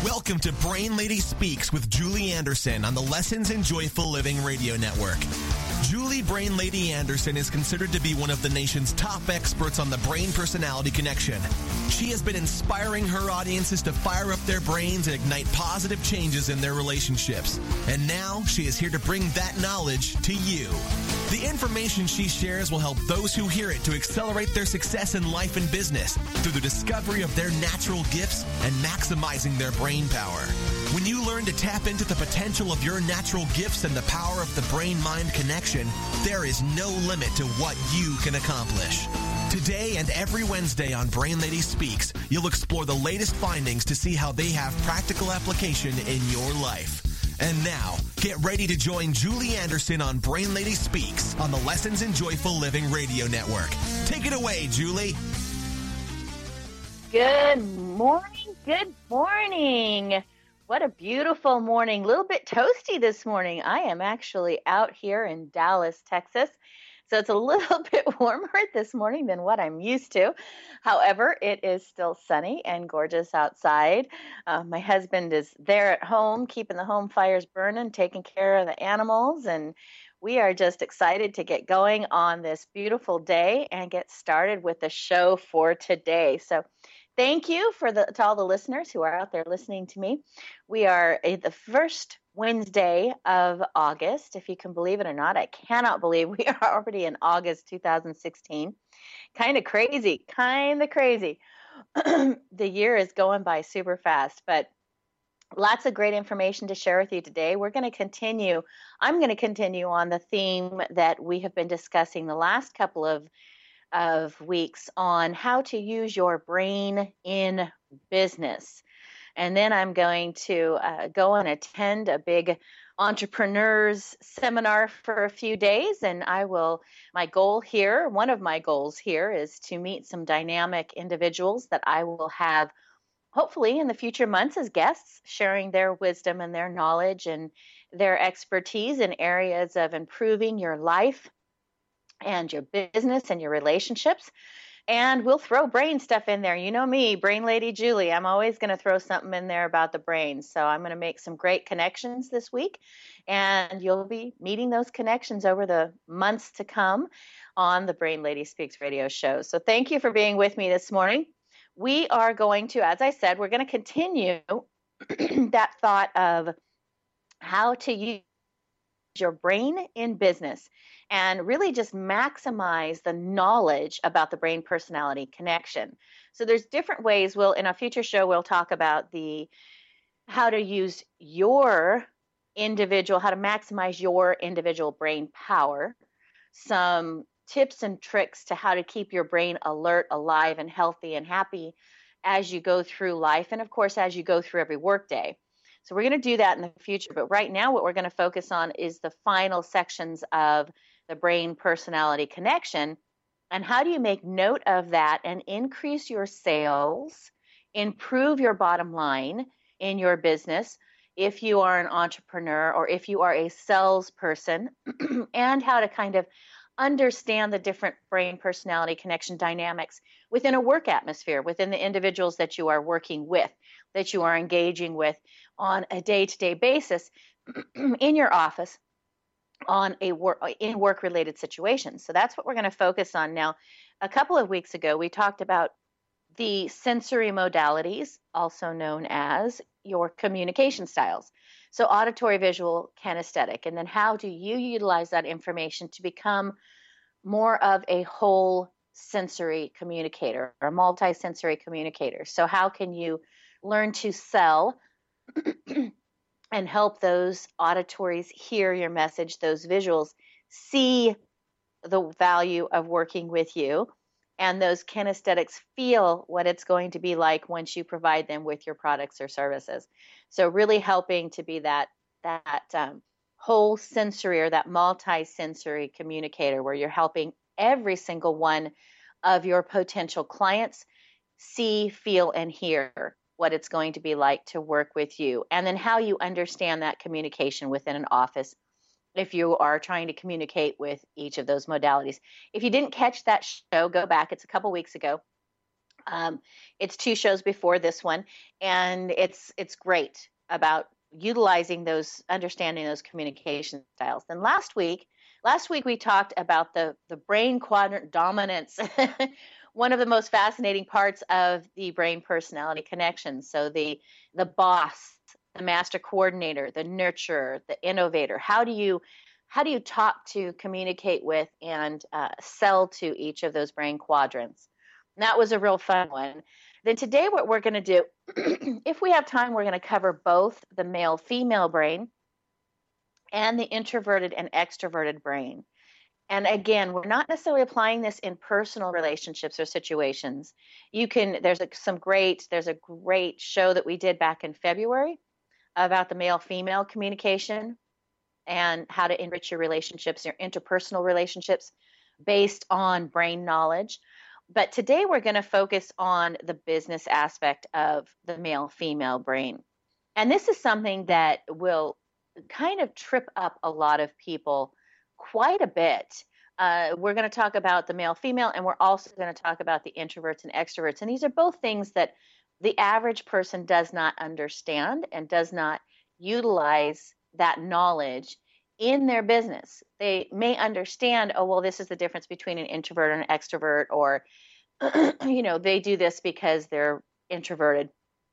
Welcome to Brain Lady Speaks with Julie Anderson on the Lessons in Joyful Living Radio Network. Julie Brain Lady Anderson is considered to be one of the nation's top experts on the brain-personality connection. She has been inspiring her audiences to fire up their brains and ignite positive changes in their relationships. And now she is here to bring that knowledge to you. The information she shares will help those who hear it to accelerate their success in life and business through the discovery of their natural gifts and maximizing their brain power. When you learn to tap into the potential of your natural gifts and the power of the brain-mind connection, there is no limit to what you can accomplish. Today and every Wednesday on Brain Lady Speaks, you'll explore the latest findings to see how they have practical application in your life. And now, get ready to join Julie Anderson on Brain Lady Speaks on the Lessons in Joyful Living Radio Network. Take it away, Julie. Good morning. Good morning. What a beautiful morning. A little bit toasty this morning. I am actually out here in Dallas, Texas. So it's a little bit warmer this morning than what I'm used to. However, it is still sunny and gorgeous outside. My husband is there at home, keeping the home fires burning, taking care of the animals. And we are just excited to get going on this beautiful day and get started with the show for today. So thank you to all the listeners who are out there listening to me. We are the first Wednesday of August, if you can believe it or not. I cannot believe we are already in August 2016. Kind of crazy. The year is going by super fast, but lots of great information to share with you today. I'm going to continue on the theme that we have been discussing the last couple of weeks on how to use your brain in business. And then I'm going to go and attend a big entrepreneurs seminar for a few days. And one of my goals here is to meet some dynamic individuals that I will have hopefully in the future months as guests, sharing their wisdom and their knowledge and their expertise in areas of improving your life and your business and your relationships. And we'll throw brain stuff in there. You know me, Brain Lady Julie. I'm always going to throw something in there about the brain. So I'm going to make some great connections this week. And you'll be meeting those connections over the months to come on the Brain Lady Speaks radio show. So thank you for being with me this morning. We are going to, as I said, we're going to continue that thought of how to use your brain in business and really just maximize the knowledge about the brain personality connection. So there's different ways. In a future show, we'll talk about how to use how to maximize your individual brain power, some tips and tricks to how to keep your brain alert, alive, and healthy and happy as you go through life, and of course, as you go through every workday. So we're going to do that in the future. But right now, what we're going to focus on is the final sections of the brain personality connection. And how do you make note of that and increase your sales, improve your bottom line in your business if you are an entrepreneur or if you are a salesperson, and how to kind of understand the different brain personality connection dynamics within a work atmosphere, within the individuals that you are working with, that you are engaging with on a day-to-day basis in your office in work-related situations. So that's what we're going to focus on now. A couple of weeks ago, we talked about the sensory modalities, also known as your communication styles. So auditory, visual, kinesthetic, and then how do you utilize that information to become more of a whole sensory communicator or multi-sensory communicator? So how can you learn to sell and help those auditories hear your message, those visuals see the value of working with you, and those kinesthetics feel what it's going to be like once you provide them with your products or services. So really helping to be that whole sensory or that multi-sensory communicator where you're helping every single one of your potential clients see, feel, and hear what it's going to be like to work with you, and then how you understand that communication within an office if you are trying to communicate with each of those modalities. If you didn't catch that show, go back. It's a couple weeks ago. Um, it's 2 shows before this one, and it's great about utilizing those, understanding those communication styles. Then last week we talked about the brain quadrant dominance, one of the most fascinating parts of the brain personality connection. So the boss, the master coordinator, the nurturer, the innovator. How do you talk to, communicate with, and sell to each of those brain quadrants? And that was a real fun one. Then today, what we're going to do, if we have time, we're going to cover both the male-female brain and the introverted and extroverted brain. And again, we're not necessarily applying this in personal relationships or situations. There's a great show that we did back in February about the male-female communication and how to enrich your relationships, your interpersonal relationships based on brain knowledge. But today we're going to focus on the business aspect of the male-female brain. And this is something that will kind of trip up a lot of people quite a bit. We're going to talk about the male-female, and we're also going to talk about the introverts and extroverts. And these are both things that the average person does not understand and does not utilize that knowledge in their business. They may understand, oh, well, this is the difference between an introvert and an extrovert, or, they do this because they're introverted,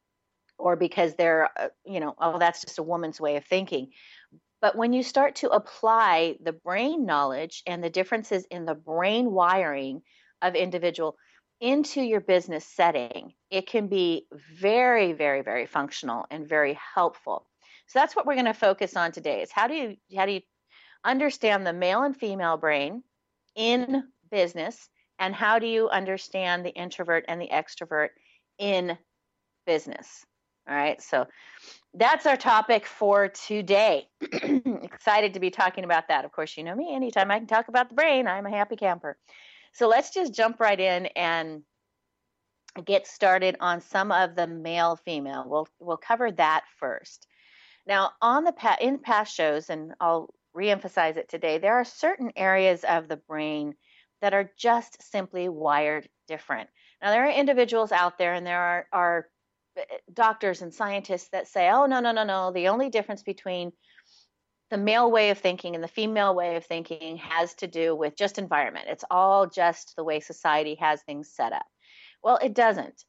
or because they're, oh, that's just a woman's way of thinking. But when you start to apply the brain knowledge and the differences in the brain wiring of individual into your business setting, it can be very, very, very functional and very helpful. So that's what we're going to focus on today, is how do you understand the male and female brain in business, and how do you understand the introvert and the extrovert in business? All right, so that's our topic for today. Excited to be talking about that. Of course, you know me, anytime I can talk about the brain, I'm a happy camper. So let's just jump right in and get started on some of the male-female. We'll cover that first. Now, in past shows, and I'll reemphasize it today, there are certain areas of the brain that are just simply wired different. Now, there are individuals out there, and there are doctors and scientists that say, oh, no, the only difference between the male way of thinking and the female way of thinking has to do with just environment. It's all just the way society has things set up. Well, it doesn't.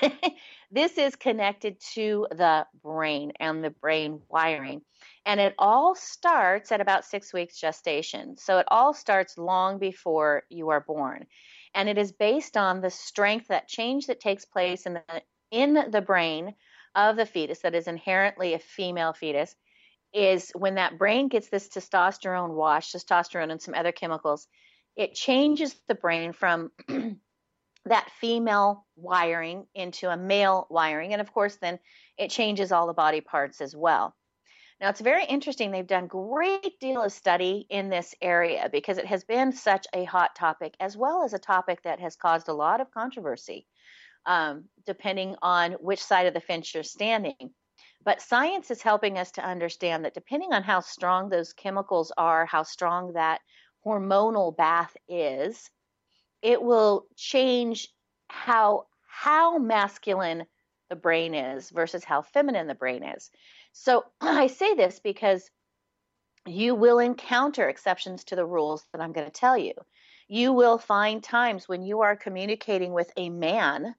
This is connected to the brain and the brain wiring. And it all starts at about 6 weeks gestation. So it all starts long before you are born. And it is based on the strength, that change that takes place in the brain of the fetus, that is inherently a female fetus, is when that brain gets this testosterone wash, testosterone and some other chemicals, it changes the brain from that female wiring into a male wiring. And of course, then it changes all the body parts as well. Now, it's very interesting. They've done a great deal of study in this area because it has been such a hot topic, as well as a topic that has caused a lot of controversy, depending on which side of the fence you're standing. But science is helping us to understand that depending on how strong those chemicals are, how strong that hormonal bath is, it will change how masculine the brain is versus how feminine the brain is. So I say this because you will encounter exceptions to the rules that I'm going to tell you. You will find times when you are communicating with a man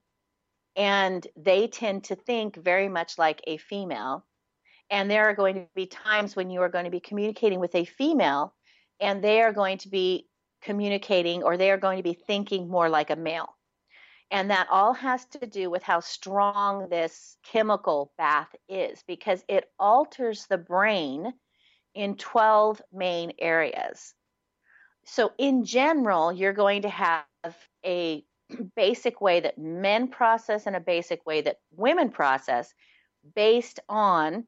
and they tend to think very much like a female. And there are going to be times when you are going to be communicating with a female and they are going to be communicating, or they are going to be thinking more like a male. And that all has to do with how strong this chemical bath is, because it alters the brain in 12 main areas. So in general, you're going to have a basic way that men process and a basic way that women process based on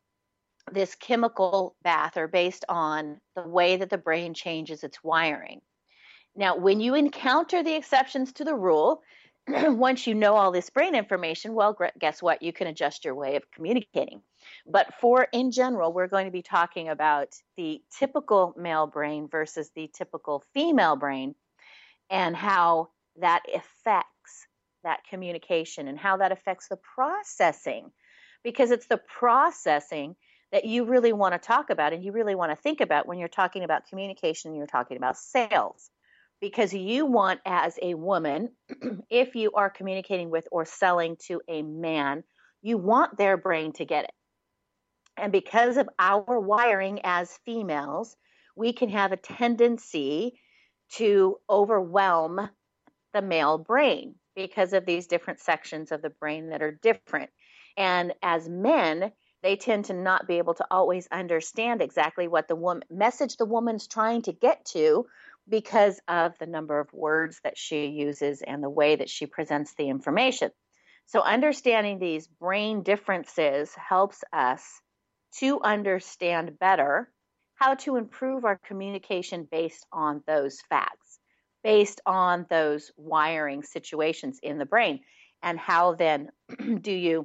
this chemical bath, or based on the way that the brain changes its wiring. Now, when you encounter the exceptions to the rule, once you know all this brain information, well, guess what? You can adjust your way of communicating. But in general, we're going to be talking about the typical male brain versus the typical female brain, and how that affects that communication and how that affects the processing, because it's the processing that you really want to talk about and you really want to think about when you're talking about communication and you're talking about sales. Because you want, as a woman, if you are communicating with or selling to a man, you want their brain to get it. And because of our wiring as females, we can have a tendency to overwhelm the male brain because of these different sections of the brain that are different. And as men, they tend to not be able to always understand exactly what the message the woman's trying to get to, because of the number of words that she uses and the way that she presents the information. So understanding these brain differences helps us to understand better how to improve our communication based on those facts, based on those wiring situations in the brain. And how then do you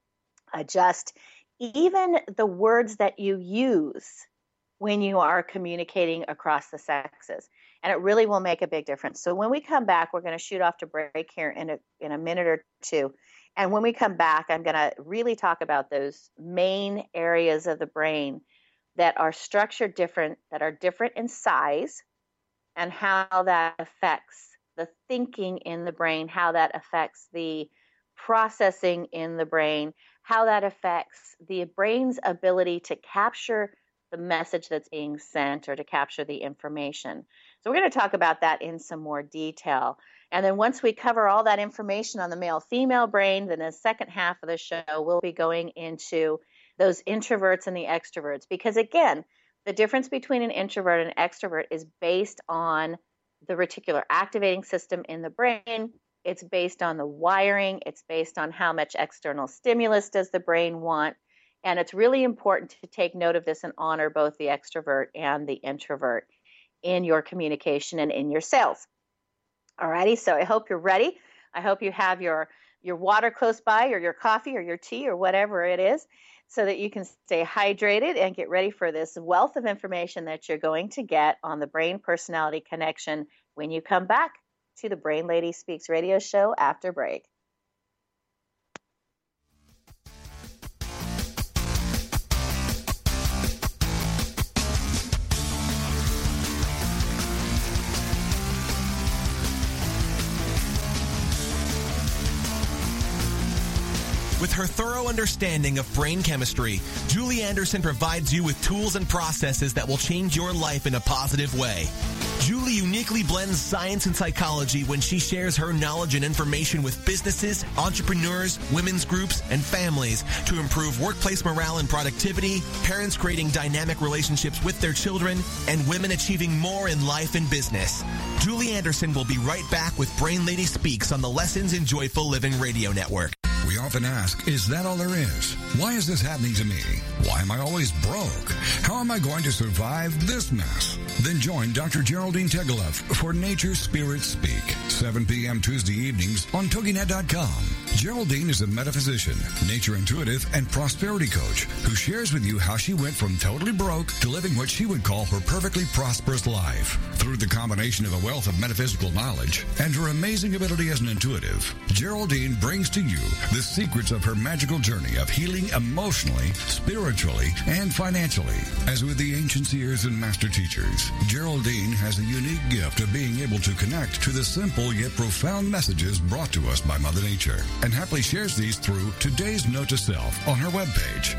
adjust even the words that you use when you are communicating across the sexes? And it really will make a big difference. So when we come back, we're going to shoot off to break here in a minute or two. And when we come back, I'm going to really talk about those main areas of the brain that are structured different, that are different in size, and how that affects the thinking in the brain, how that affects the processing in the brain, how that affects the brain's ability to capture the message that's being sent or to capture the information. So we're going to talk about that in some more detail. And then once we cover all that information on the male-female brain, then the second half of the show, we'll be going into those introverts and the extroverts. Because again, the difference between an introvert and an extrovert is based on the reticular activating system in the brain. It's based on the wiring. It's based on how much external stimulus does the brain want. And it's really important to take note of this and honor both the extrovert and the introvert in your communication and in your sales. Alrighty, so I hope you're ready. I hope you have your water close by, or your coffee or your tea or whatever it is, so that you can stay hydrated and get ready for this wealth of information that you're going to get on the brain personality connection when you come back to the Brain Lady Speaks radio show after break. With her thorough understanding of brain chemistry, Julie Anderson provides you with tools and processes that will change your life in a positive way. Julie uniquely blends science and psychology when she shares her knowledge and information with businesses, entrepreneurs, women's groups, and families to improve workplace morale and productivity, parents creating dynamic relationships with their children, and women achieving more in life and business. Julie Anderson will be right back with Brain Lady Speaks on the Lessons in Joyful Living Radio Network. We often ask, is that all there is? Why is this happening to me? Why am I always broke? How am I going to survive this mess? Then join Dr. Geraldine Tegeloff for Nature Spirit Speak, 7 p.m. Tuesday evenings on TogiNet.com. Geraldine is a metaphysician, nature intuitive, and prosperity coach who shares with you how she went from totally broke to living what she would call her perfectly prosperous life. Through the combination of a wealth of metaphysical knowledge and her amazing ability as an intuitive, Geraldine brings to you the secrets of her magical journey of healing emotionally, spiritually, and financially. As with the ancient seers and master teachers, Geraldine has a unique gift of being able to connect to the simple yet profound messages brought to us by Mother Nature, and happily shares these through today's Note to Self on her webpage,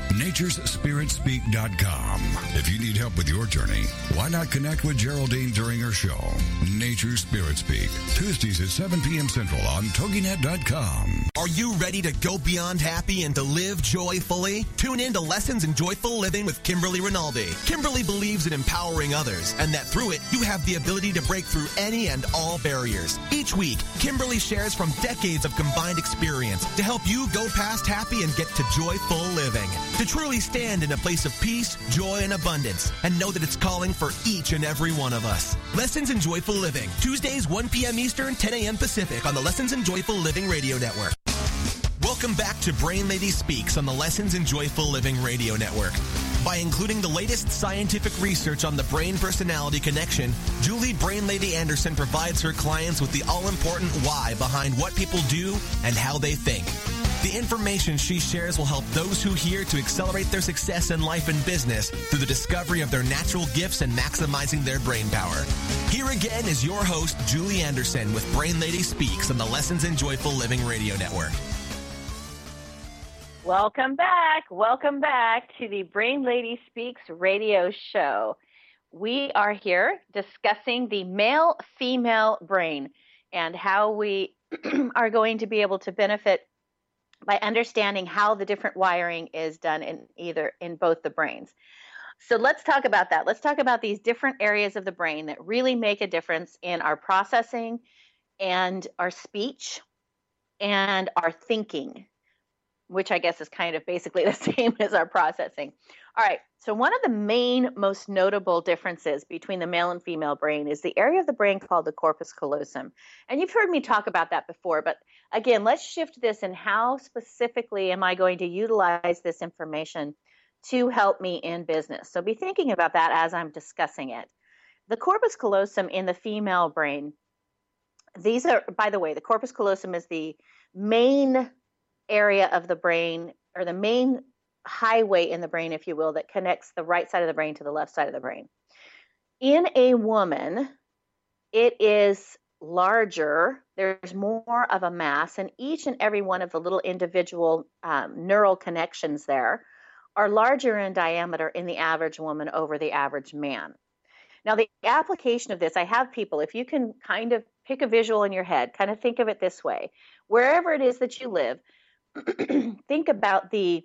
naturespiritspeak.com. If you need help with your journey, why not connect with Geraldine during her show, Nature Spirit Speak, Tuesdays at 7 p.m. Central on TogiNet.com. Are you ready to go beyond happy and to live joyfully? Tune in to Lessons in Joyful Living with Kimberly Rinaldi. Kimberly believes in empowering others, and that through it, you have the ability to break through any and all barriers. Each week, Kimberly shares from decades of combined experience to help you go past happy and get to joyful living. To truly stand in a place of peace, joy, and abundance, and know that it's calling for each and every one of us. Lessons in Joyful Living, Tuesdays, 1 p.m. Eastern, 10 a.m. Pacific on the Lessons in Joyful Living Radio Network. Welcome back to Brain Lady Speaks on the Lessons in Joyful Living Radio Network. By including the latest scientific research on the brain-personality connection, Julie Brain Lady Anderson provides her clients with the all-important why behind what people do and how they think. The information she shares will help those who hear to accelerate their success in life and business through the discovery of their natural gifts and maximizing their brain power. Here again is your host, Julie Anderson, with Brain Lady Speaks on the Lessons in Joyful Living Radio Network. Welcome back. Welcome back to the Brain Lady Speaks radio show. We are here discussing the male-female brain and how we are going to be able to benefit by understanding how the different wiring is done in both the brains. So let's talk about that. Let's talk about these different areas of the brain that really make a difference in our processing and our speech and our thinking, which I guess is kind of basically the same as our processing. All right, so one of the main, most notable differences between the male and female brain is the area of the brain called the corpus callosum. And you've heard me talk about that before, but again, let's shift this and how specifically am I going to utilize this information to help me in business. So be thinking about that as I'm discussing it. The corpus callosum in the female brain, these are, by the way, the corpus callosum is the main area of the brain, or the main highway in the brain, if you will, that connects the right side of the brain to the left side of the brain. In a woman, it is larger. There's more of a mass, and each and every one of the little individual neural connections there are larger in diameter in the average woman over the average man. Now, the application of this, I have people, if you can kind of pick a visual in your head, kind of think of it this way. Wherever it is that you live, think about the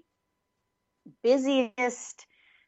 busiest,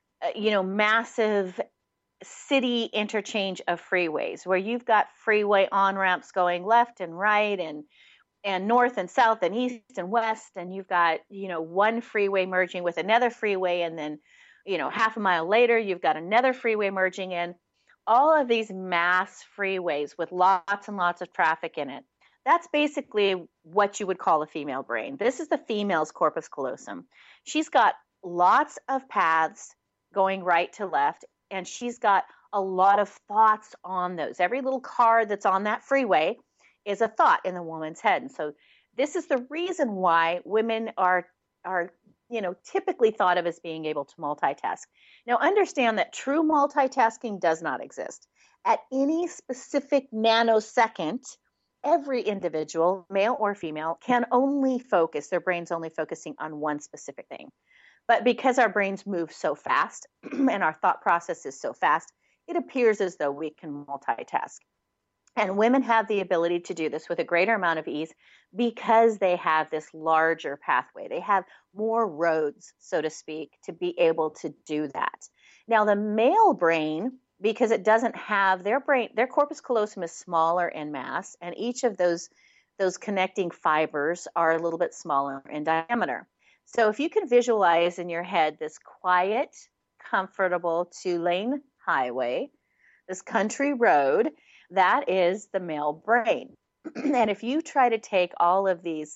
massive city interchange of freeways where you've got freeway on-ramps going left and right and north and south and east and west, and you've got, one freeway merging with another freeway, and then, half a mile later, you've got another freeway merging in. All of these mass freeways with lots and lots of traffic in it. That's basically what you would call a female brain. This is the female's corpus callosum. She's got lots of paths going right to left, and she's got a lot of thoughts on those. Every little car that's on that freeway is a thought in the woman's head. And so this is the reason why women are typically thought of as being able to multitask. Now, understand that true multitasking does not exist. At any specific nanosecond, every individual, male or female, can only focus, their brain's only focusing on one specific thing. But because our brains move so fast and our thought process is so fast, it appears as though we can multitask. And women have the ability to do this with a greater amount of ease because they have this larger pathway. They have more roads, so to speak, to be able to do that. Now, the male brain, because it doesn't have their corpus callosum is smaller in mass, and each of those connecting fibers are a little bit smaller in diameter. So if you can visualize in your head this quiet, comfortable 2-lane highway, this country road, that is the male brain. And if you try to take all of these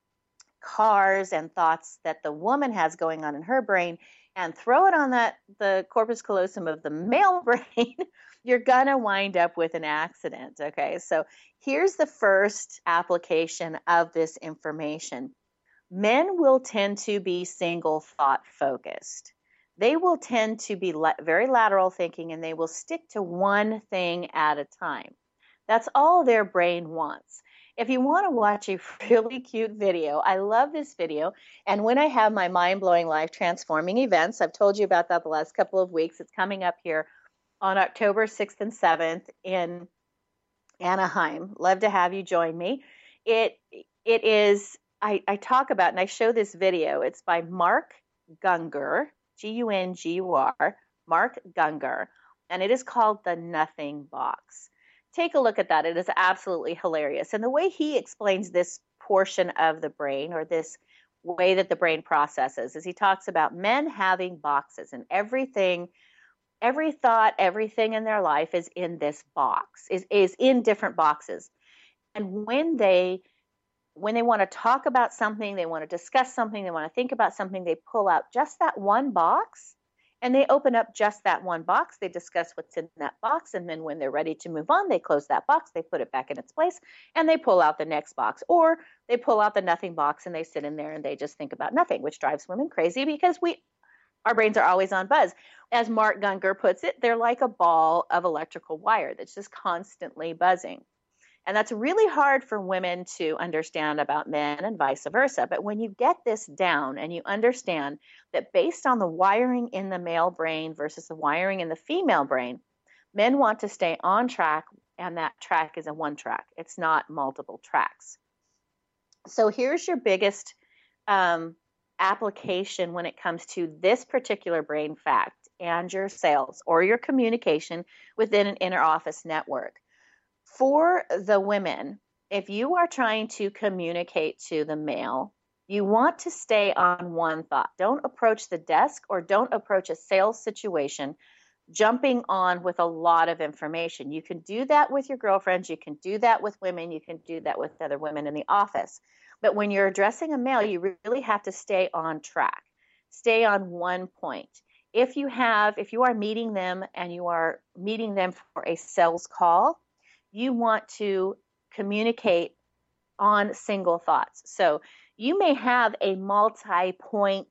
cars and thoughts that the woman has going on in her brain and throw it on the corpus callosum of the male brain, you're going to wind up with an accident. Okay, so here's the first application of this information. Men will tend to be single thought focused. They will tend to be very lateral thinking, and they will stick to one thing at a time. That's all their brain wants. If you want to watch a really cute video, I love this video. And when I have my mind-blowing, life-transforming events, I've told you about that the last couple of weeks. It's coming up here on October 6th and 7th in Anaheim. Love to have you join me. It is, I talk about, and I show this video. It's by Mark Gungor, G-U-N-G-U-R, Mark Gungor, and it is called The Nothing Box. Take a look at that. It is absolutely hilarious. And the way he explains this portion of the brain, or this way that the brain processes, is he talks about men having boxes, and everything, every thought, everything in their life is in this box, is in different boxes. And when they want to talk about something, they want to discuss something, they want to think about something, they pull out just that one box, And they open up just that one box. They discuss what's in that box. And then when they're ready to move on, they close that box, they put it back in its place, and they pull out the next box. Or they pull out the nothing box and they sit in there and they just think about nothing, which drives women crazy because our brains are always on buzz. As Mark Gungor puts it, they're like a ball of electrical wire that's just constantly buzzing. And that's really hard for women to understand about men and vice versa. But when you get this down and you understand that based on the wiring in the male brain versus the wiring in the female brain, men want to stay on track, and that track is a one track. It's not multiple tracks. So here's your biggest application when it comes to this particular brain fact and your sales or your communication within an inner office network. For the women, if you are trying to communicate to the male, you want to stay on one thought. Don't approach the desk or don't approach a sales situation jumping on with a lot of information. You can do that with your girlfriends. You can do that with women. You can do that with other women in the office. But when you're addressing a male, you really have to stay on track. Stay on one point. If you are meeting them and you are meeting them for a sales call, you want to communicate on single thoughts. So you may have a multi-point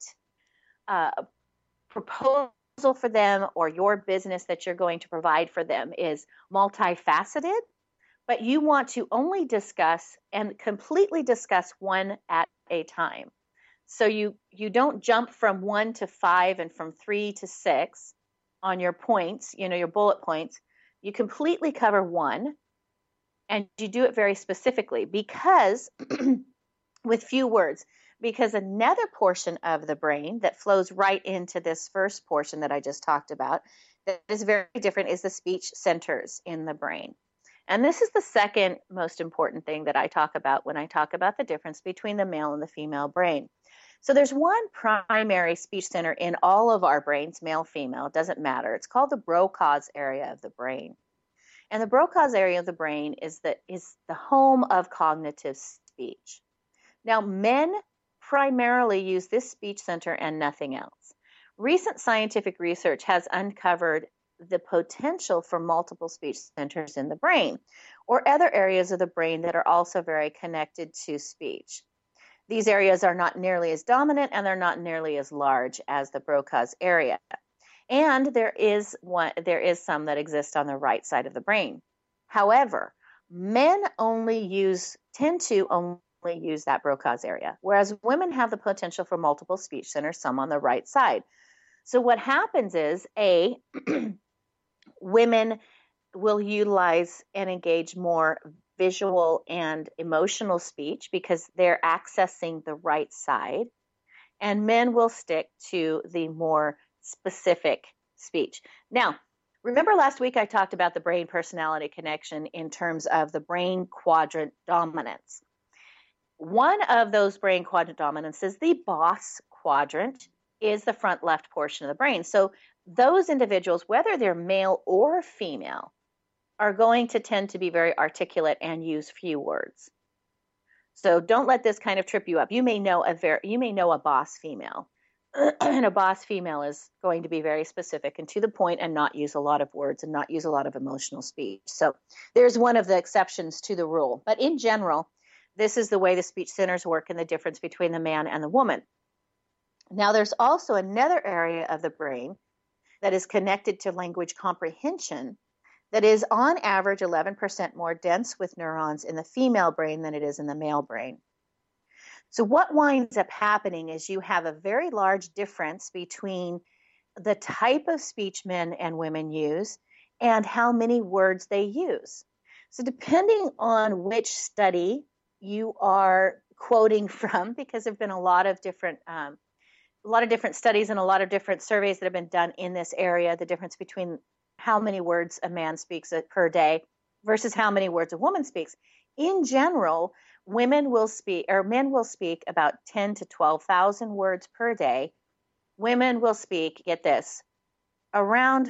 proposal for them, or your business that you're going to provide for them is multifaceted, but you want to only discuss and completely discuss one at a time. So you don't jump from 1 to 5 and from 3 to 6 on your points, your bullet points. You completely cover one. And you do it very specifically because with few words, because another portion of the brain that flows right into this first portion that I just talked about that is very different is the speech centers in the brain. And this is the second most important thing that I talk about when I talk about the difference between the male and the female brain. So there's one primary speech center in all of our brains, male, female, it doesn't matter. It's called the Broca's area of the brain. And the Broca's area of the brain is the home of cognitive speech. Now, men primarily use this speech center and nothing else. Recent scientific research has uncovered the potential for multiple speech centers in the brain, or other areas of the brain that are also very connected to speech. These areas are not nearly as dominant and they're not nearly as large as the Broca's area. And there is some that exist on the right side of the brain. However, men tend to only use that Broca's area, whereas women have the potential for multiple speech centers, some on the right side. So what happens is, women will utilize and engage more visual and emotional speech because they're accessing the right side, and men will stick to the more specific speech. Now, remember last week I talked about the brain personality connection in terms of the brain quadrant dominance. One of those brain quadrant dominances, the boss quadrant, is the front left portion of the brain. So those individuals, whether they're male or female, are going to tend to be very articulate and use few words. So don't let this kind of trip you up. You may know a boss female. And a boss female is going to be very specific and to the point and not use a lot of words and not use a lot of emotional speech. So there's one of the exceptions to the rule. But in general, this is the way the speech centers work and the difference between the man and the woman. Now, there's also another area of the brain that is connected to language comprehension that is on average 11% more dense with neurons in the female brain than it is in the male brain. So what winds up happening is you have a very large difference between the type of speech men and women use and how many words they use. So depending on which study you are quoting from, because there have been a lot of different studies and a lot of different surveys that have been done in this area, the difference between how many words a man speaks per day versus how many words a woman speaks. In general, men will speak about 10 to 12,000 words per day. Women will speak, get this, around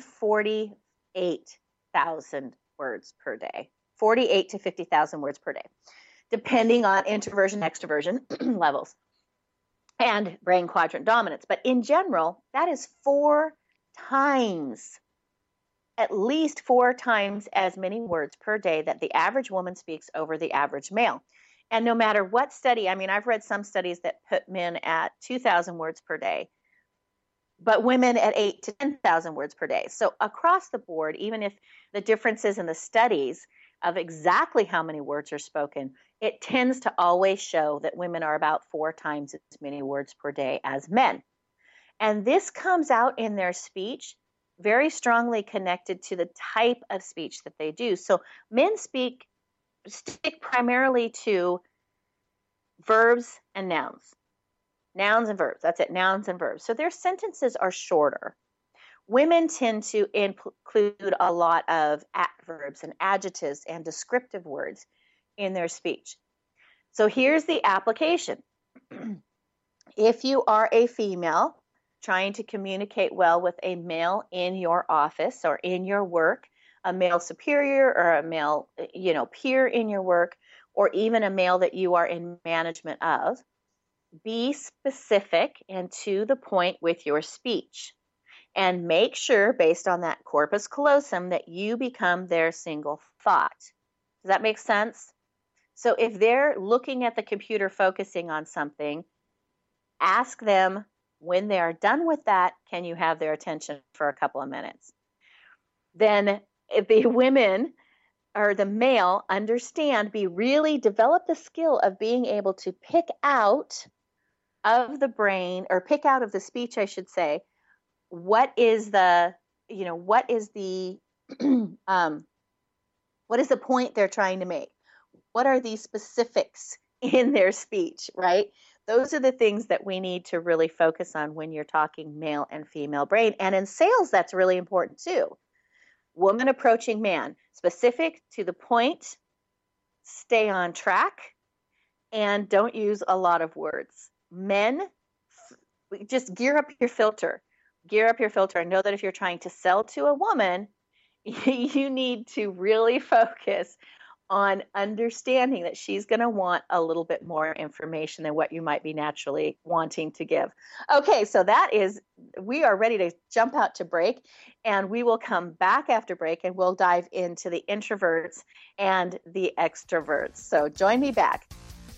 48,000 words per day, 48 to 50,000 words per day, depending on introversion, extroversion levels and brain quadrant dominance. But in general, that is 4 times, at least 4 times as many words per day that the average woman speaks over the average male. And no matter what study, I mean, I've read some studies that put men at 2,000 words per day, but women at 8,000 to 10,000 words per day. So across the board, even if the differences in the studies of exactly how many words are spoken, it tends to always show that women are about 4 times as many words per day as men. And this comes out in their speech, very strongly connected to the type of speech that they do. So men stick primarily to verbs and nouns. Nouns and verbs. That's it, nouns and verbs. So their sentences are shorter. Women tend to include a lot of adverbs and adjectives and descriptive words in their speech. So here's the application. If you are a female trying to communicate well with a male in your office or in your work, a male superior or a male, peer in your work, or even a male that you are in management of, be specific and to the point with your speech. And make sure, based on that corpus callosum, that you become their single thought. Does that make sense? So if they're looking at the computer focusing on something, ask them when they are done with that, can you have their attention for a couple of minutes? Then if the women or the male develop the skill of being able to pick out of the brain, or pick out of the speech, I should say, what is the point they're trying to make? What are these specifics in their speech, right? Those are the things that we need to really focus on when you're talking male and female brain. And in sales, that's really important too. Woman approaching man, specific, to the point, stay on track, and don't use a lot of words. Men, just gear up your filter. Gear up your filter and know that if you're trying to sell to a woman, you need to really focus on understanding that she's going to want a little bit more information than what you might be naturally wanting to give. Okay, so we are ready to jump out to break, and we will come back after break and we'll dive into the introverts and the extroverts. So join me back.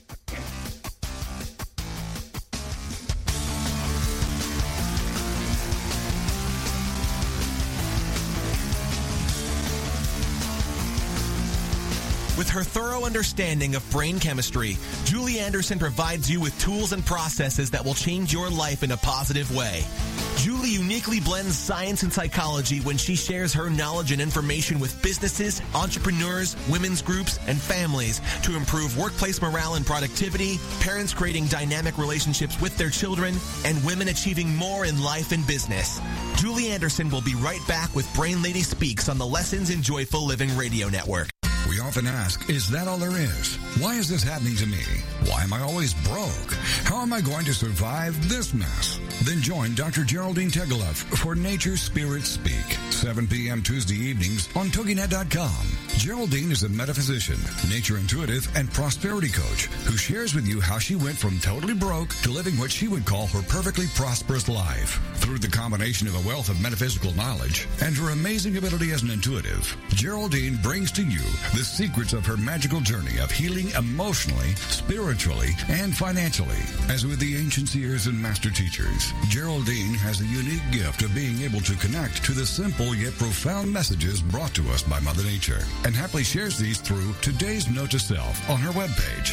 With her thorough understanding of brain chemistry, Julie Anderson provides you with tools and processes that will change your life in a positive way. Julie uniquely blends science and psychology when she shares her knowledge and information with businesses, entrepreneurs, women's groups, and families to improve workplace morale and productivity, parents creating dynamic relationships with their children, and women achieving more in life and business. Julie Anderson will be right back with Brain Lady Speaks on the Lessons in Joyful Living Radio Network. We often ask, is that all there is? Why is this happening to me? Why am I always broke? How am I going to survive this mess? Then join Dr. Geraldine Tegeloff for Nature Spirit Speak, 7 p.m. Tuesday evenings on TogiNet.com. Geraldine is a metaphysician, nature intuitive, and prosperity coach who shares with you how she went from totally broke to living what she would call her perfectly prosperous life. Through the combination of a wealth of metaphysical knowledge and her amazing ability as an intuitive, Geraldine brings to you the secrets of her magical journey of healing emotionally, spiritually, and financially. As with the ancient seers and master teachers, Geraldine has the unique gift of being able to connect to the simple yet profound messages brought to us by Mother Nature, and happily shares these through today's note to self on her webpage,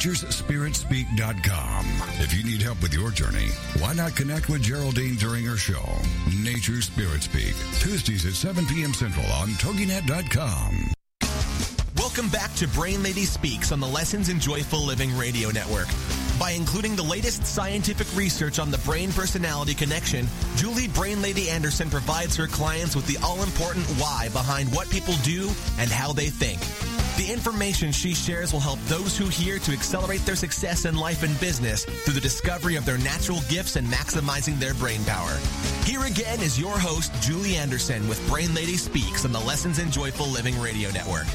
naturespiritspeak.com. If you need help with your journey, why not connect with Geraldine during her show, Nature Spirit Speak, Tuesdays at 7 p.m. Central on TogiNet.com. Welcome back to Brain Lady Speaks on the Lessons in Joyful Living Radio Network. By including the latest scientific research on the brain-personality connection, Julie Brain Lady Anderson provides her clients with the all-important why behind what people do and how they think. The information she shares will help those who hear to accelerate their success in life and business through the discovery of their natural gifts and maximizing their brain power. Here again is your host, Julie Anderson, with Brain Lady Speaks on the Lessons in Joyful Living Radio Network.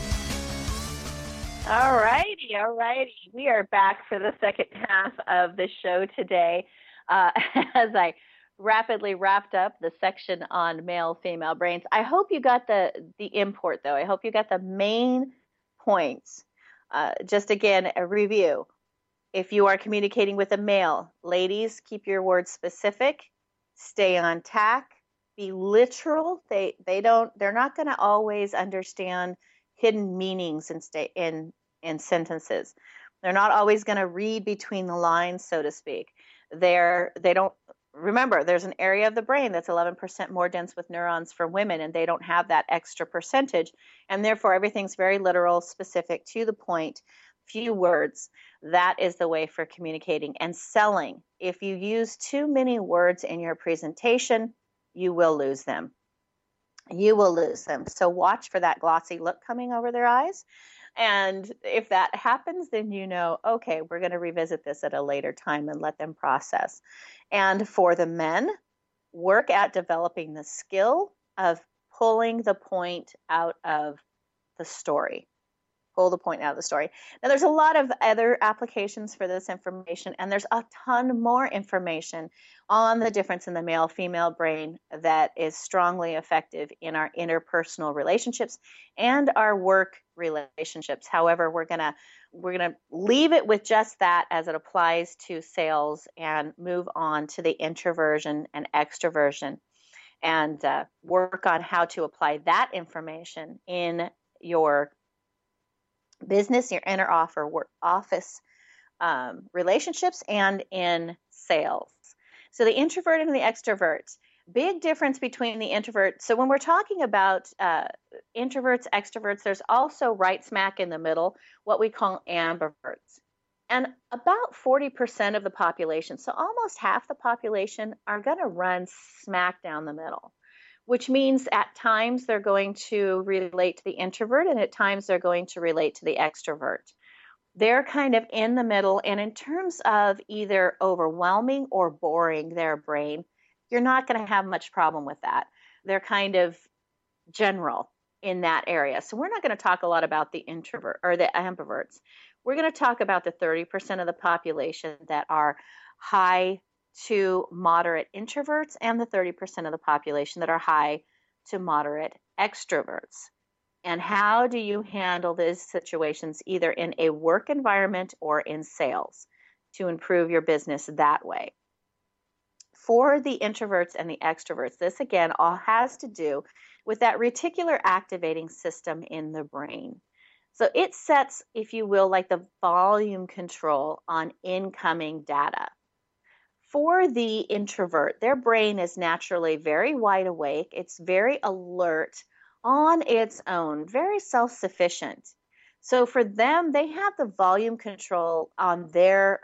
All righty. We are back for the second half of the show today. As I rapidly wrapped up the section on male-female brains. I hope you got the import, though. I hope you got the main points. Just again, a review. If you are communicating with a male, ladies, keep your words specific, stay on tack, be literal. They're not going to always understand hidden meanings in sentences. They're not always going to read between the lines, so to speak. They don't remember, there's an area of the brain that's 11% more dense with neurons for women, and they don't have that extra percentage, and therefore everything's very literal, specific, to the point, few words. That is the way for communicating and selling. If you use too many words in your presentation, you will lose them. You will lose them. So watch for that glossy look coming over their eyes. And if that happens, then you know, okay, we're going to revisit this at a later time and let them process. And for the men, work at developing the skill of pulling the point out of the story. Pull the point out of the story. Now, there's a lot of other applications for this information, and there's a ton more information on the difference in the male-female brain that is strongly effective in our interpersonal relationships and our work relationships. However, we're gonna leave it with just that as it applies to sales and move on to the introversion and extroversion, and work on how to apply that information in your business, your inner office relationships, and in sales. So the introvert and the extrovert, big difference between the introvert. So when we're talking about introverts, extroverts, there's also right smack in the middle, what we call ambiverts. And about 40% of the population, so almost half the population, are going to run smack down the middle, which means at times they're going to relate to the introvert and at times they're going to relate to the extrovert. They're kind of in the middle, and in terms of either overwhelming or boring their brain, you're not going to have much problem with that. They're kind of general in that area. So we're not going to talk a lot about the introvert or the ambiverts. We're going to talk about the 30% of the population that are high to moderate introverts and the 30% of the population that are high to moderate extroverts. And how do you handle these situations either in a work environment or in sales to improve your business that way? For the introverts and the extroverts, this again all has to do with that reticular activating system in the brain. So it sets, if you will, like the volume control on incoming data. For the introvert, their brain is naturally very wide awake. It's very alert on its own, very self-sufficient. So for them, they have the volume control on their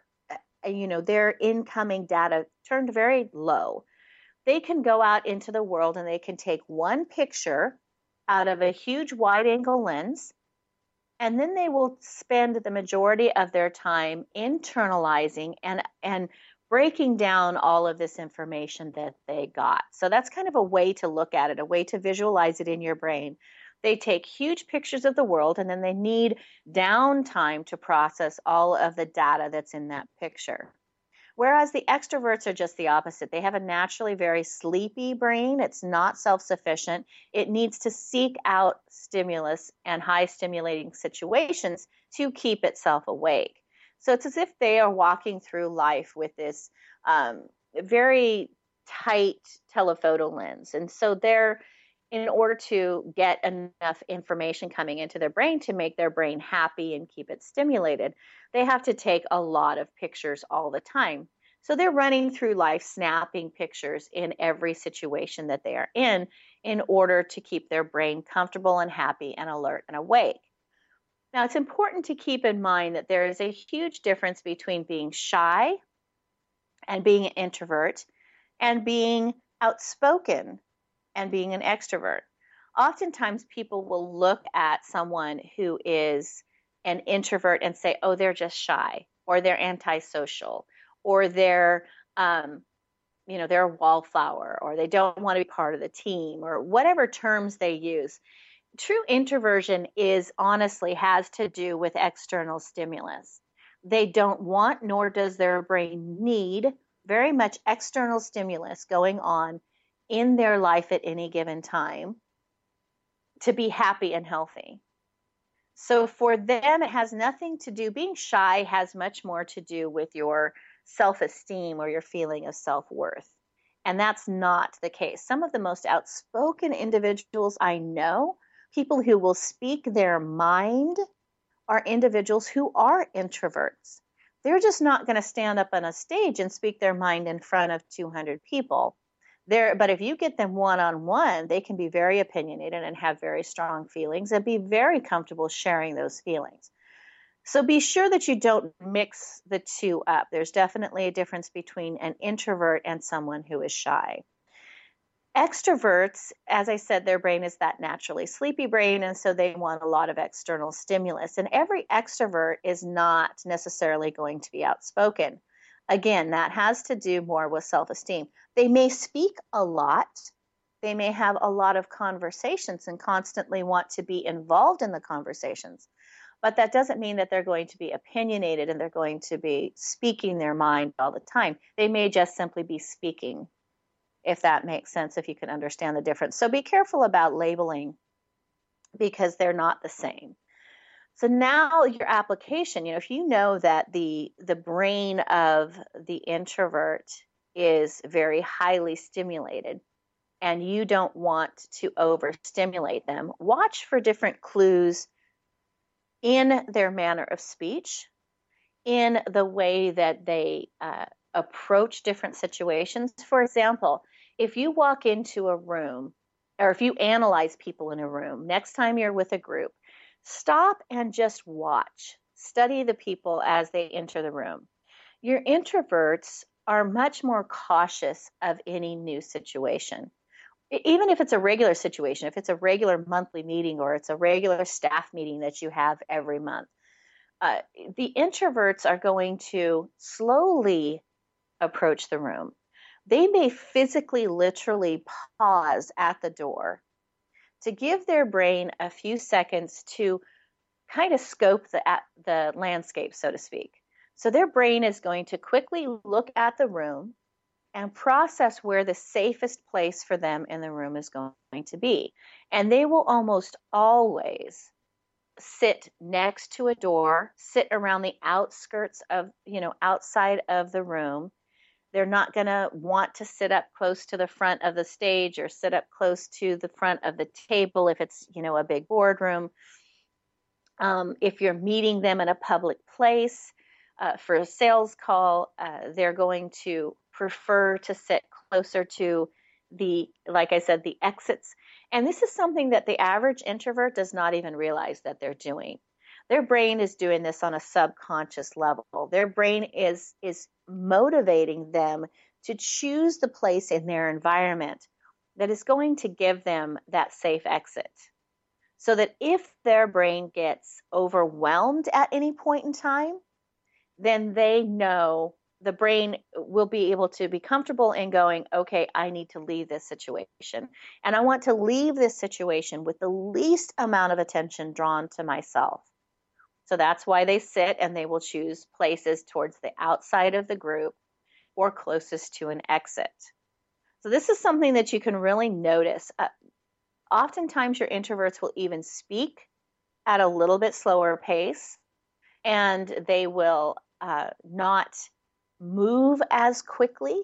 incoming data turned very low. They can go out into the world and they can take one picture out of a huge wide angle lens, and then they will spend the majority of their time internalizing and breaking down all of this information that they got. So that's kind of a way to look at it, a way to visualize it in your brain. They take huge pictures of the world, and then they need downtime to process all of the data that's in that picture. Whereas the extroverts are just the opposite. They have a naturally very sleepy brain. It's not self-sufficient. It needs to seek out stimulus and high stimulating situations to keep itself awake. So it's as if they are walking through life with this very tight telephoto lens. And so they're, in order to get enough information coming into their brain to make their brain happy and keep it stimulated, they have to take a lot of pictures all the time. So they're running through life snapping pictures in every situation that they are in order to keep their brain comfortable and happy and alert and awake. Now, it's important to keep in mind that there is a huge difference between being shy and being an introvert and being outspoken and being an extrovert. Oftentimes, people will look at someone who is an introvert and say, oh, they're just shy, or they're antisocial, or they're a wallflower, or they don't want to be part of the team, or whatever terms they use. True introversion honestly has to do with external stimulus. They don't want, nor does their brain need, very much external stimulus going on in their life at any given time to be happy and healthy. So for them, it has nothing to do, being shy has much more to do with your self-esteem or your feeling of self-worth. And that's not the case. Some of the most outspoken individuals I know, people who will speak their mind, are individuals who are introverts. They're just not going to stand up on a stage and speak their mind in front of 200 people. But if you get them one-on-one, they can be very opinionated and have very strong feelings and be very comfortable sharing those feelings. So be sure that you don't mix the two up. There's definitely a difference between an introvert and someone who is shy. Extroverts, as I said, their brain is that naturally sleepy brain, and so they want a lot of external stimulus. And every extrovert is not necessarily going to be outspoken. Again, that has to do more with self-esteem. They may speak a lot. They may have a lot of conversations and constantly want to be involved in the conversations. But that doesn't mean that they're going to be opinionated and they're going to be speaking their mind all the time. They may just simply be speaking, if that makes sense, if you can understand the difference. So be careful about labeling because they're not the same. So now your application, if you know that the brain of the introvert is very highly stimulated and you don't want to overstimulate them, watch for different clues in their manner of speech, in the way that they approach different situations. For example, if you walk into a room, or if you analyze people in a room, next time you're with a group, stop and just watch. Study the people as they enter the room. Your introverts are much more cautious of any new situation. Even if it's a regular situation, if it's a regular monthly meeting or it's a regular staff meeting that you have every month, the introverts are going to slowly approach the room. They may physically, literally pause at the door to give their brain a few seconds to kind of scope the landscape, so to speak. So their brain is going to quickly look at the room and process where the safest place for them in the room is going to be. And they will almost always sit next to a door, sit around the outskirts of, outside of the room. They're not going to want to sit up close to the front of the stage or sit up close to the front of the table if it's, a big boardroom. If you're meeting them in a public place for a sales call, they're going to prefer to sit closer to like I said, the exits. And this is something that the average introvert does not even realize that they're doing. Their brain is doing this on a subconscious level. Their brain is motivating them to choose the place in their environment that is going to give them that safe exit. So that if their brain gets overwhelmed at any point in time, then they know the brain will be able to be comfortable in going, okay, I need to leave this situation. And I want to leave this situation with the least amount of attention drawn to myself. So that's why they sit and they will choose places towards the outside of the group or closest to an exit. So this is something that you can really notice. Oftentimes your introverts will even speak at a little bit slower pace, and they will not move as quickly.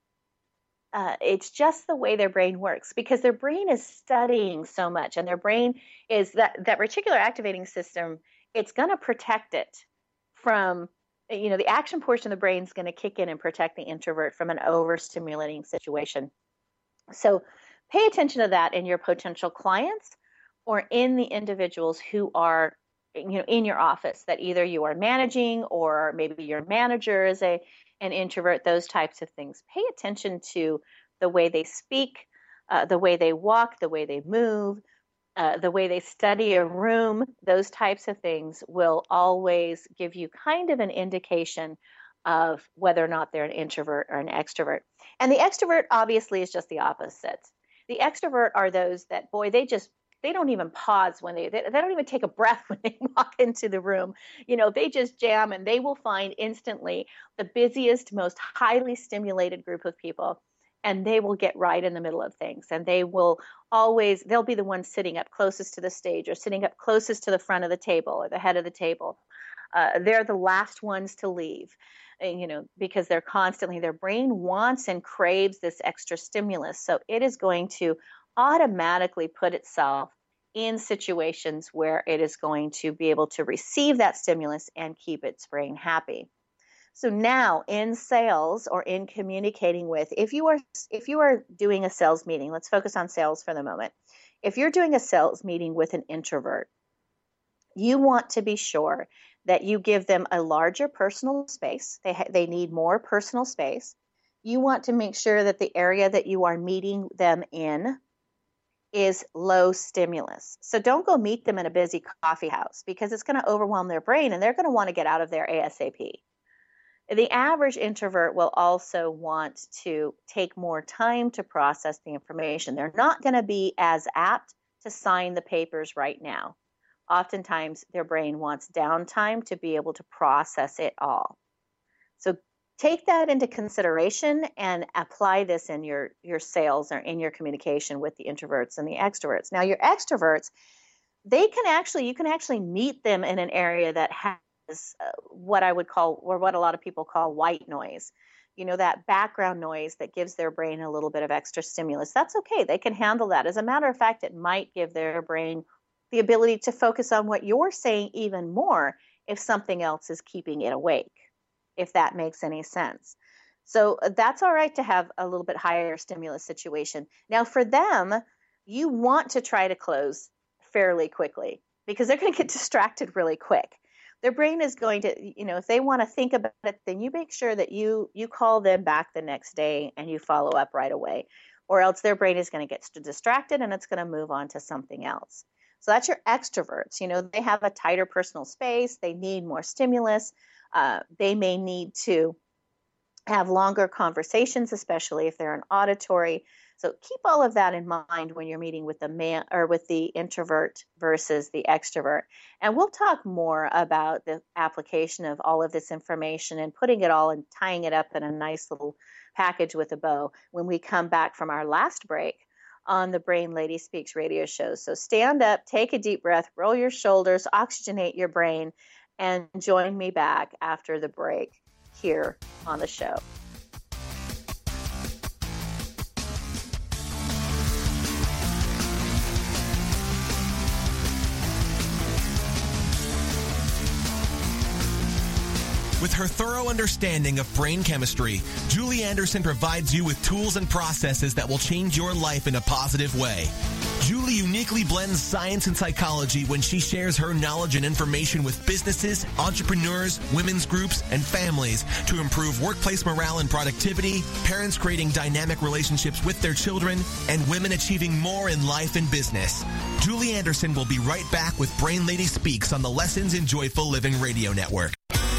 It's just the way their brain works, because their brain is studying so much, and their brain is that reticular activating system. It's going to protect it from, the action portion of the brain is going to kick in and protect the introvert from an overstimulating situation. So pay attention to that in your potential clients or in the individuals who are, in your office that either you are managing or maybe your manager is an introvert, those types of things. Pay attention to the way they speak, the way they walk, the way they move, the way they study a room. Those types of things will always give you kind of an indication of whether or not they're an introvert or an extrovert. And the extrovert obviously is just the opposite. The extrovert are those that, boy, they just they don't even pause when they don't even take a breath when they walk into the room. They just jam, and they will find instantly the busiest, most highly stimulated group of people, and they will get right in the middle of things. And they'll be the ones sitting up closest to the stage, or sitting up closest to the front of the table or the head of the table. They're the last ones to leave, because their brain wants and craves this extra stimulus. So it is going to automatically put itself in situations where it is going to be able to receive that stimulus and keep its brain happy. So now in sales, or in communicating with, if you are doing a sales meeting, let's focus on sales for the moment. If you're doing a sales meeting with an introvert, you want to be sure that you give them a larger personal space. They need more personal space. You want to make sure that the area that you are meeting them in is low stimulus. So don't go meet them in a busy coffee house, because it's going to overwhelm their brain, and they're going to want to get out of there ASAP. The average introvert will also want to take more time to process the information. They're not going to be as apt to sign the papers right now. Oftentimes, their brain wants downtime to be able to process it all. So take that into consideration and apply this in your sales, or in your communication with the introverts and the extroverts. Now, your extroverts, you can actually meet them in an area that has what I would call, or what a lot of people call, white noise. That background noise that gives their brain a little bit of extra stimulus. That's okay. They can handle that. As a matter of fact, it might give their brain the ability to focus on what you're saying even more if something else is keeping it awake, if that makes any sense. So that's all right to have a little bit higher stimulus situation. Now, for them, you want to try to close fairly quickly, because they're going to get distracted really quick. Their brain is going to, if they want to think about it, then you make sure that you call them back the next day and you follow up right away, or else their brain is going to get distracted and it's going to move on to something else. So that's your extroverts. They have a tighter personal space. They need more stimulus. They may need to have longer conversations, especially if they're an auditory. So keep all of that in mind when you're meeting with the introvert versus the extrovert. And we'll talk more about the application of all of this information and putting it all and tying it up in a nice little package with a bow when we come back from our last break on the Brain Lady Speaks radio show. So stand up, take a deep breath, roll your shoulders, oxygenate your brain, and join me back after the break here on the show. With her thorough understanding of brain chemistry, Julie Anderson provides you with tools and processes that will change your life in a positive way. Julie uniquely blends science and psychology when she shares her knowledge and information with businesses, entrepreneurs, women's groups, and families to improve workplace morale and productivity, parents creating dynamic relationships with their children, and women achieving more in life and business. Julie Anderson will be right back with Brain Lady Speaks on the Lessons in Joyful Living Radio Network.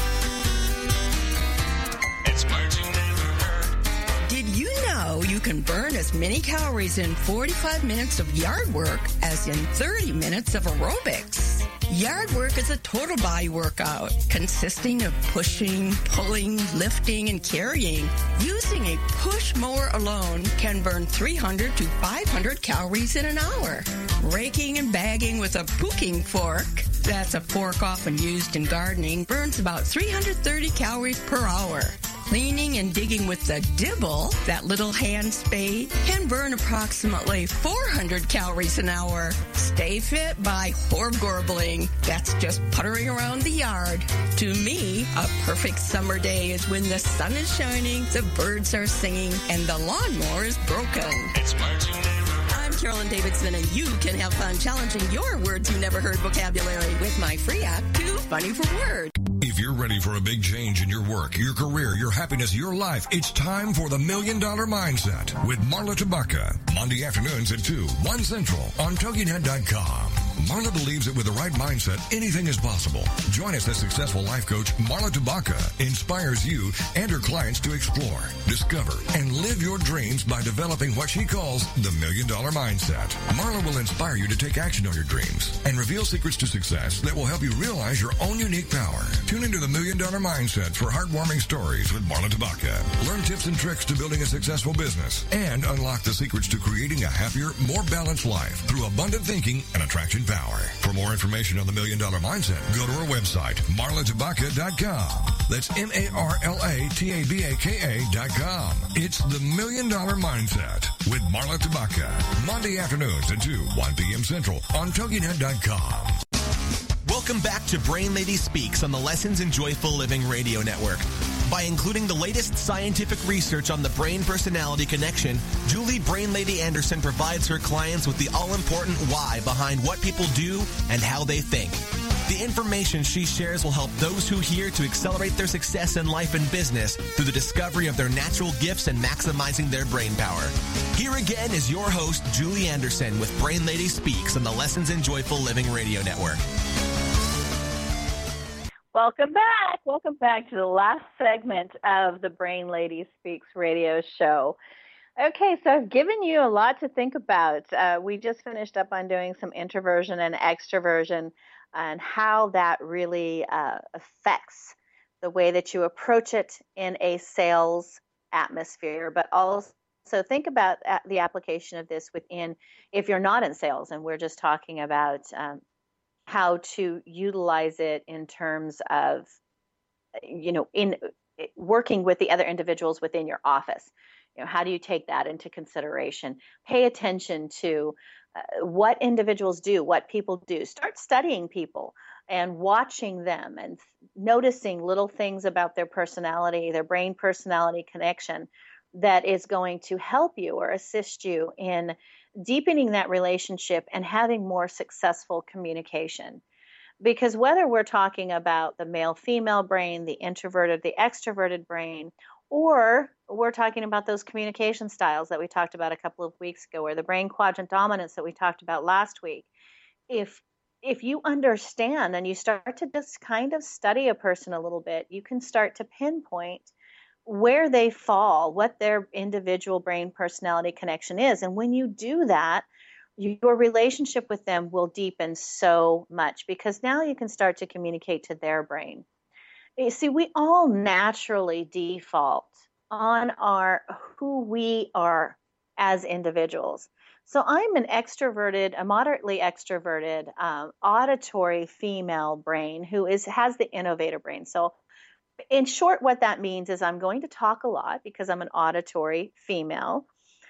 You can burn as many calories in 45 minutes of yard work as in 30 minutes of aerobics. Yard work is a total body workout consisting of pushing, pulling, lifting, and carrying. Using a push mower alone can burn 300 to 500 calories in an hour. Raking and bagging with a pooking fork, that's a fork often used in gardening, burns about 330 calories per hour. Cleaning and digging with the dibble, that little hand spade, can burn approximately 400 calories an hour. Stay fit by horgorbling. That's just puttering around the yard. To me, a perfect summer day is when the sun is shining, the birds are singing, and the lawnmower is broken. I'm Carolyn Davidson, and you can have fun challenging your words you never heard vocabulary with my free app, Too Funny for Word. If you're ready for a big change in your work, your career, your happiness, your life, it's time for the $1 Million Mindset with Marla Tabaka. Monday afternoons at 2, 1 Central on TogiNet.com. Marla believes that with the right mindset, anything is possible. Join us as successful life coach Marla Tabaka inspires you and her clients to explore, discover, and live your dreams by developing what she calls the $1 Million Mindset. Marla will inspire you to take action on your dreams and reveal secrets to success that will help you realize your own unique power. Tune into the $1 Million Mindset for heartwarming stories with Marla Tabaka. Learn tips and tricks to building a successful business and unlock the secrets to creating a happier, more balanced life through abundant thinking and attraction power. For more information on the $1 Million Mindset, go to our website, marlatabaka.com. That's MarlaTabaka.com. It's the $1 Million Mindset with Marla Tabaka. Monday afternoons at 1 p.m. Central on TogiNet.com. Welcome back to Brain Lady Speaks on the Lessons in Joyful Living Radio Network. By including the latest scientific research on the brain-personality connection, Julie Brain Lady Anderson provides her clients with the all-important why behind what people do and how they think. The information she shares will help those who hear to accelerate their success in life and business through the discovery of their natural gifts and maximizing their brain power. Here again is your host, Julie Anderson, with Brain Lady Speaks on the Lessons in Joyful Living Radio Network. Welcome back. Welcome back to the last segment of the Brain Lady Speaks radio show. Okay, so I've given you a lot to think about. We just finished up on doing some introversion and extroversion and how that really affects the way that you approach it in a sales atmosphere, but also think about the application of this within if you're not in sales, and we're just talking about how to utilize it in terms of, in working with the other individuals within your office. How do you take that into consideration? Pay attention to what individuals do, what people do. Start studying people and watching them and noticing little things about their personality, their brain-personality connection that is going to help you or assist you in deepening that relationship and having more successful communication. Because whether we're talking about the male-female brain, the introverted, the extroverted brain, or we're talking about those communication styles that we talked about a couple of weeks ago, or the brain quadrant dominance that we talked about last week, if you understand and you start to just kind of study a person a little bit, you can start to pinpoint where they fall, what their individual brain personality connection is. And when you do that, your relationship with them will deepen so much, because now you can start to communicate to their brain. You see, we all naturally default on who we are as individuals. So I'm an moderately extroverted, auditory female brain who has the innovator brain. So in short, what that means is I'm going to talk a lot because I'm an auditory female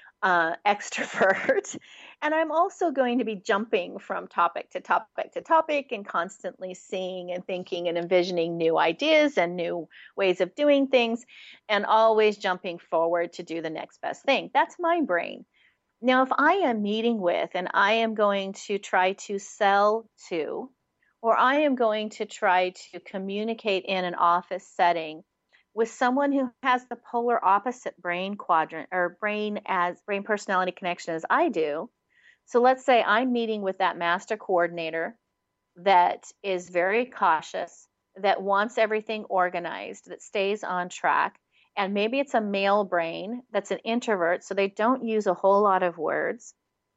extrovert, and I'm also going to be jumping from topic to topic to topic and constantly seeing and thinking and envisioning new ideas and new ways of doing things, and always jumping forward to do the next best thing. That's my brain. Now, if I am meeting with and I am going to try to sell to, or I am going to try to communicate in an office setting with someone who has the polar opposite brain quadrant or brain personality connection as I do. So let's say I'm meeting with that master coordinator that is very cautious, that wants everything organized, that stays on track. And maybe it's a male brain that's an introvert, so they don't use a whole lot of words.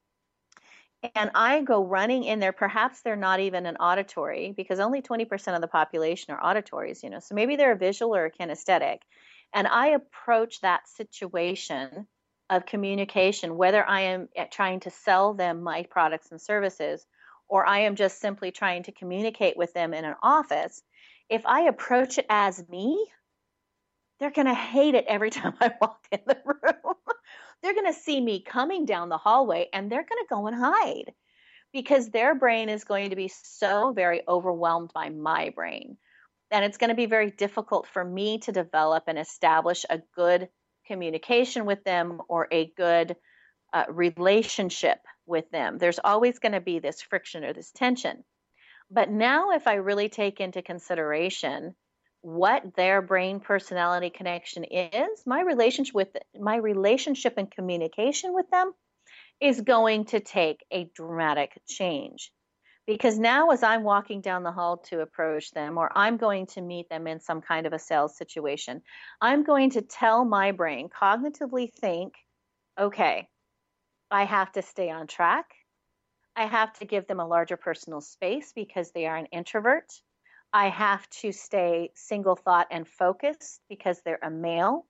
And I go running in there, perhaps they're not even an auditory, because only 20% of the population are auditories, so maybe they're a visual or a kinesthetic. And I approach that situation of communication, whether I am trying to sell them my products and services, or I am just simply trying to communicate with them in an office. If I approach it as me, they're going to hate it every time I walk in the room. They're going to see me coming down the hallway and they're going to go and hide, because their brain is going to be so very overwhelmed by my brain. And it's going to be very difficult for me to develop and establish a good communication with them or a good relationship with them. There's always going to be this friction or this tension. But now if I really take into consideration what their brain personality connection is, my relationship and communication with them is going to take a dramatic change. Because now as I'm walking down the hall to approach them, or I'm going to meet them in some kind of a sales situation, I'm going to tell my brain, cognitively think, okay, I have to stay on track. I have to give them a larger personal space because they are an introvert. I have to stay single thought and focused because they're a male.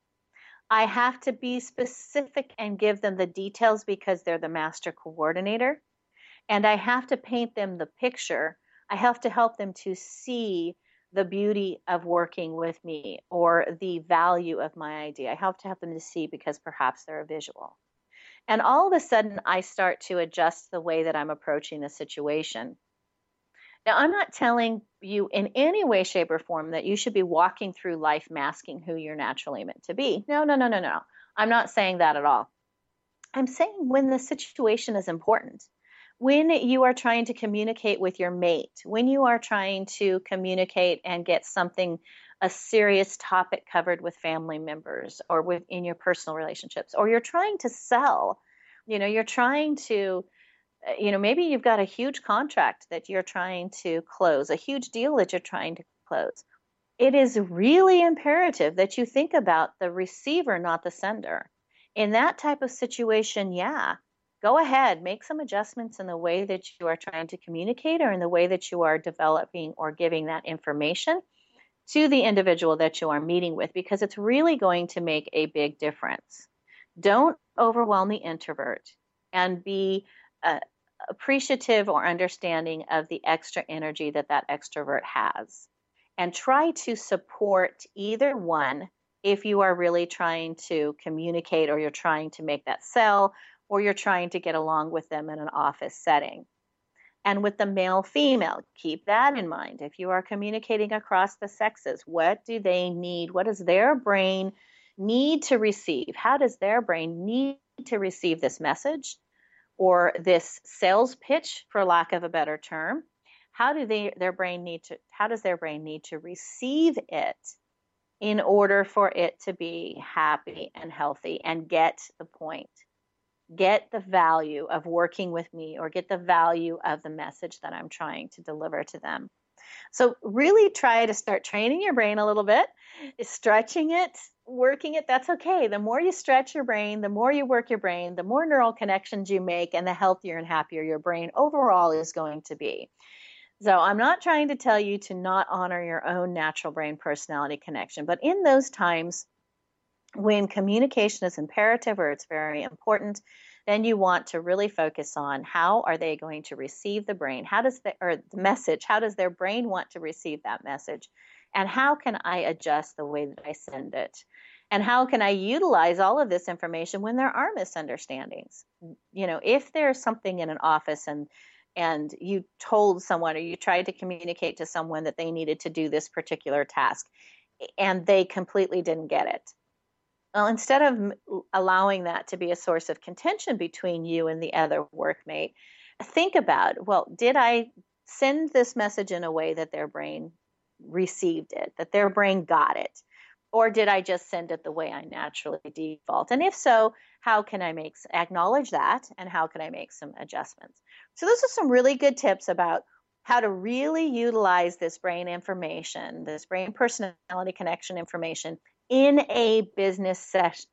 I have to be specific and give them the details because they're the master coordinator. And I have to paint them the picture. I have to help them to see the beauty of working with me or the value of my idea. I have to help them to see because perhaps they're a visual. And all of a sudden, I start to adjust the way that I'm approaching the situation. Now, I'm not telling you in any way, shape, or form that you should be walking through life masking who you're naturally meant to be. No. I'm not saying that at all. I'm saying when the situation is important, when you are trying to communicate with your mate, when you are trying to communicate and get something, a serious topic covered with family members or within your personal relationships, or you're trying to sell, you're trying to, maybe you've got a huge contract that you're trying to close, a huge deal that you're trying to close. It is really imperative that you think about the receiver, not the sender. In that type of situation, go ahead, make some adjustments in the way that you are trying to communicate or in the way that you are developing or giving that information to the individual that you are meeting with, because it's really going to make a big difference. Don't overwhelm the introvert, and be appreciative or understanding of the extra energy that extrovert has. And try to support either one if you are really trying to communicate or you're trying to make that sell or you're trying to get along with them in an office setting. And with the male-female, keep that in mind. If you are communicating across the sexes, what do they need? What does their brain need to receive? How does their brain need to receive this message or this sales pitch, for lack of a better term? How does their brain need to receive it in order for it to be happy and healthy and get the point? Get the value of working with me or get the value of the message that I'm trying to deliver to them. So really try to start training your brain a little bit, stretching it, working it. That's okay. The more you stretch your brain, the more you work your brain, the more neural connections you make, and the healthier and happier your brain overall is going to be. So I'm not trying to tell you to not honor your own natural brain personality connection, but in those times when communication is imperative or it's very important, then you want to really focus on how are they going to receive the brain? The message? How does their brain want to receive that message? And how can I adjust the way that I send it? And how can I utilize all of this information when there are misunderstandings? If there's something in an office and you told someone or you tried to communicate to someone that they needed to do this particular task and they completely didn't get it. Well, instead of allowing that to be a source of contention between you and the other workmate, think about, well, did I send this message in a way that their brain received it, that their brain got it? Or did I just send it the way I naturally default? And if so, how can I acknowledge that, and how can I make some adjustments? So those are some really good tips about how to really utilize this brain information, this brain personality connection information in a business session,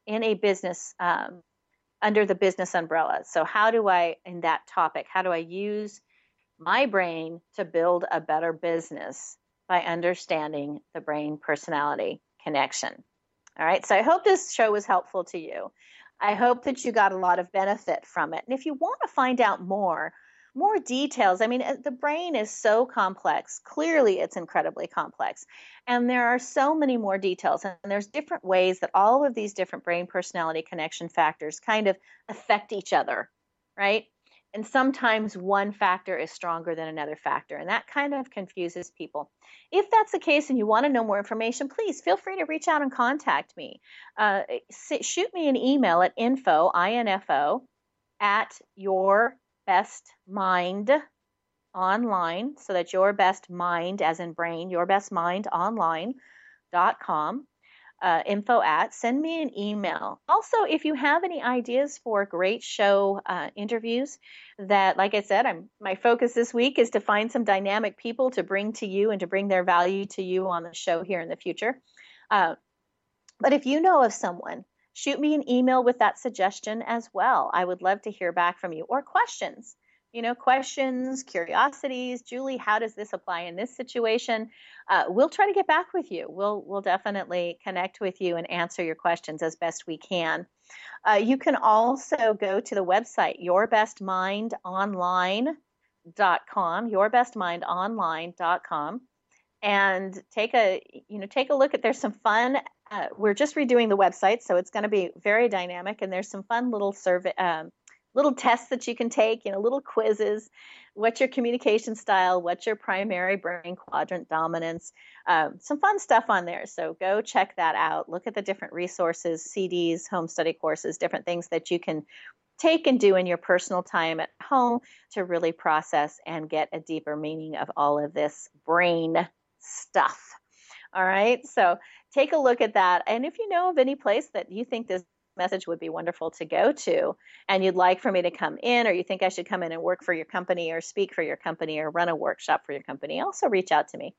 under the business umbrella. So in that topic, how do I use my brain to build a better business by understanding the brain personality connection? All right. So I hope this show was helpful to you. I hope that you got a lot of benefit from it. And if you want to find out more details, the brain is so complex. Clearly, it's incredibly complex. And there are so many more details. And there's different ways that all of these different brain personality connection factors kind of affect each other, right? And sometimes one factor is stronger than another factor. And that kind of confuses people. If that's the case and you want to know more information, please feel free to reach out and contact me. Shoot me an email at info at YourBestMind online, so that's your best mind as in brain, yourbestmindonline.com. send me an email. Also, if you have any ideas for great show interviews that, like I said, my focus this week is to find some dynamic people to bring to you and to bring their value to you on the show here in the future. But if you know of someone, shoot me an email with that suggestion as well. I would love to hear back from you, or questions. Questions, curiosities. Julie, how does this apply in this situation? We'll try to get back with you. We'll definitely connect with you and answer your questions as best we can. You can also go to the website, yourbestmindonline.com, yourbestmindonline.com, and take a look at. There's some fun. We're just redoing the website, so it's going to be very dynamic, and there's some fun little survey. Little tests that you can take, little quizzes. What's your communication style? What's your primary brain quadrant dominance? Some fun stuff on there. So go check that out. Look at the different resources, CDs, home study courses, different things that you can take and do in your personal time at home to really process and get a deeper meaning of all of this brain stuff. All right. So take a look at that. And if you know of any place that you think this message would be wonderful to go to, and you'd like for me to come in, or you think I should come in and work for your company or speak for your company or run a workshop for your company, also reach out to me.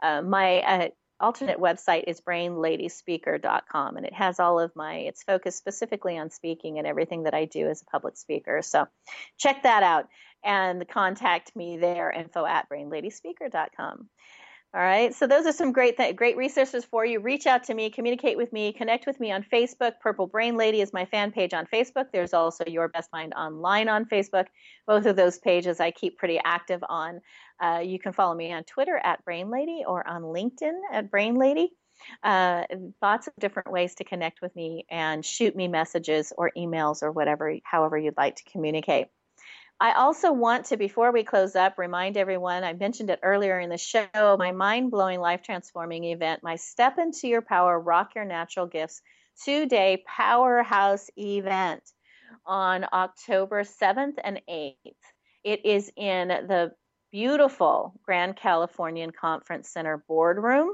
My alternate website is brainladyspeaker.com, and it has all of it's focused specifically on speaking and everything that I do as a public speaker. So check that out and contact me there, info@brainladyspeaker.com. All right. So those are some great resources for you. Reach out to me, communicate with me, connect with me on Facebook. Purple Brain Lady is my fan page on Facebook. There's also Your Best Mind Online on Facebook. Both of those pages I keep pretty active on. You can follow me on Twitter @BrainLady or on LinkedIn @BrainLady. Lots of different ways to connect with me and shoot me messages or emails or however you'd like to communicate. I also want to, before we close up, remind everyone, I mentioned it earlier in the show, my mind-blowing, life-transforming event, my Step Into Your Power, Rock Your Natural Gifts 2-day powerhouse event on October 7th and 8th. It is in the beautiful Grand Californian Conference Center boardroom,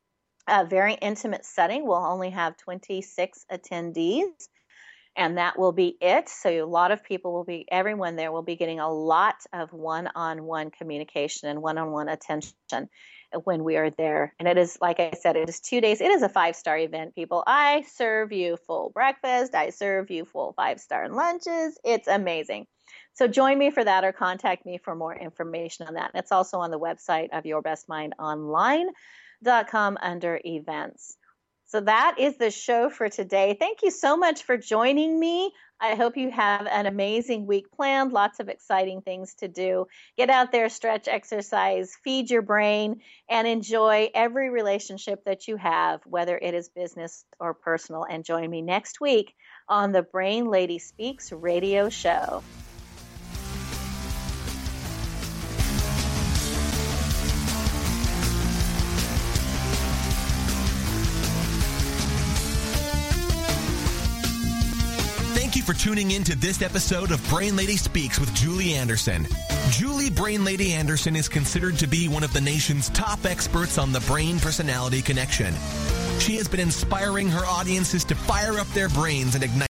a very intimate setting. We'll only have 26 attendees. And that will be it. So a lot of people everyone there will be getting a lot of one-on-one communication and one-on-one attention when we are there. And it is, like I said, it is 2 days. It is a 5-star event, people. I serve you full breakfast. I serve you full 5-star lunches. It's amazing. So join me for that, or contact me for more information on that. And it's also on the website of yourbestmindonline.com under events. So that is the show for today. Thank you so much for joining me. I hope you have an amazing week planned, lots of exciting things to do. Get out there, stretch, exercise, feed your brain, and enjoy every relationship that you have, whether it is business or personal. And join me next week on the Brain Lady Speaks radio show. For tuning in to this episode of Brain Lady Speaks with Julie Anderson. Julie Brain Lady Anderson is considered to be one of the nation's top experts on the brain-personality connection. She has been inspiring her audiences to fire up their brains and ignite